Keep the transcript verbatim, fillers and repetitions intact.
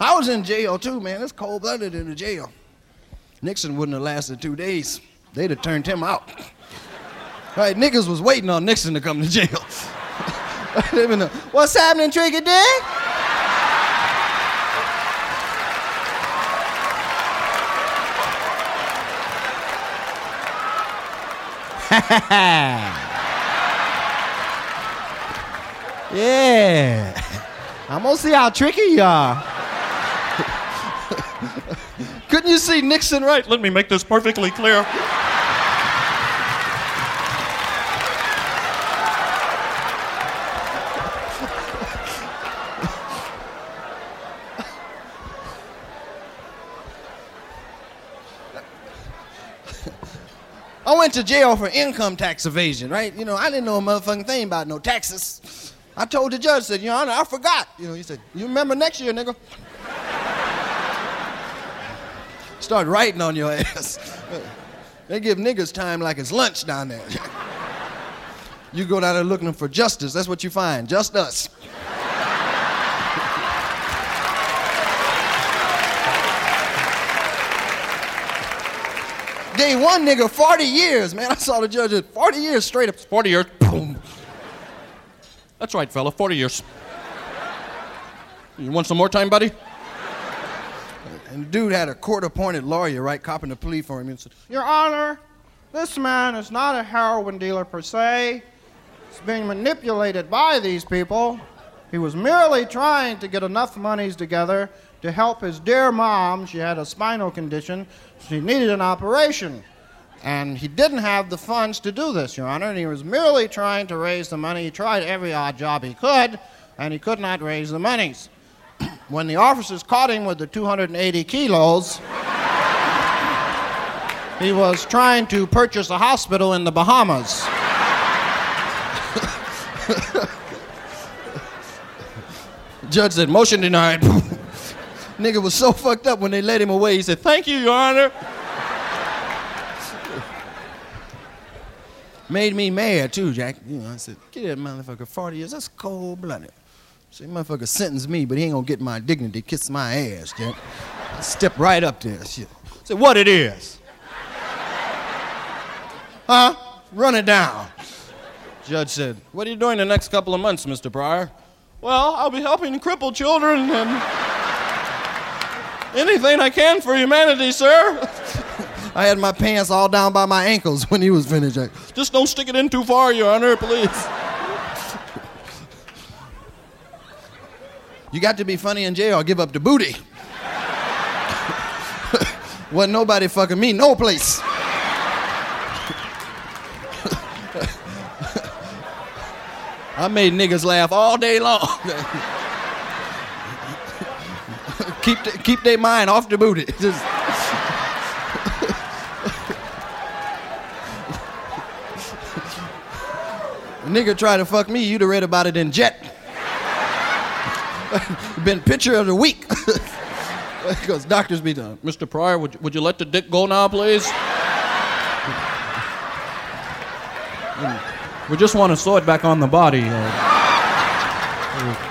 I was in jail too, man. It's cold-blooded in the jail. Nixon wouldn't have lasted two days. They'd have turned him out. Right, niggas was waiting on Nixon to come to jail. They been, what's happening, Tricky Dick? Yeah. I'm gonna see how tricky you are. Couldn't you see Nixon right? Let me make this perfectly clear. I went to jail for income tax evasion, right? You know, I didn't know a motherfucking thing about no taxes. I told the judge, said, Your Honor, I forgot. You know, he said, you remember next year, nigga. Start writing on your ass. They give niggas time like it's lunch down there. You go down there looking for justice, that's what you find, just us. Gave one nigga forty years, man. I saw the judge at forty years straight up. forty years, boom. That's right, fella, forty years. You want some more time, buddy? And the dude had a court-appointed lawyer, right, copping the plea for him. And said, Your Honor, this man is not a heroin dealer per se. He's being manipulated by these people. He was merely trying to get enough monies together to help his dear mom. She had a spinal condition. She needed an operation. And he didn't have the funds to do this, Your Honor, and he was merely trying to raise the money. He tried every odd job he could, and he could not raise the monies. When the officers caught him with the two hundred eighty kilos, he was trying to purchase a hospital in the Bahamas. Judge said, motion denied. Nigga was so fucked up when they let him away, he said, thank you, Your Honor. Made me mad, too, Jack. You know, I said, get that motherfucker forty years, that's cold-blooded. So motherfucker sentenced me, but he ain't gonna get my dignity, kiss my ass, Jack. I stepped right up there, shit. I said, what it is? Huh? Run it down. Judge said, what are you doing the next couple of months, Mister Pryor? Well, I'll be helping crippled children and anything I can for humanity, sir. I had my pants all down by my ankles when he was finished. Just don't stick it in too far, Your Honor, please. You got to be funny in jail or give up the booty. Wasn't nobody fucking me, no place. I made niggas laugh all day long. keep the, keep their mind off the booty. Just a nigga try to fuck me, you'd have read about it in Jet. Been picture of the week. Because doctors be done. Mister Pryor, would you, would you let the dick go now, please? We just want to sew it back on the body. Uh,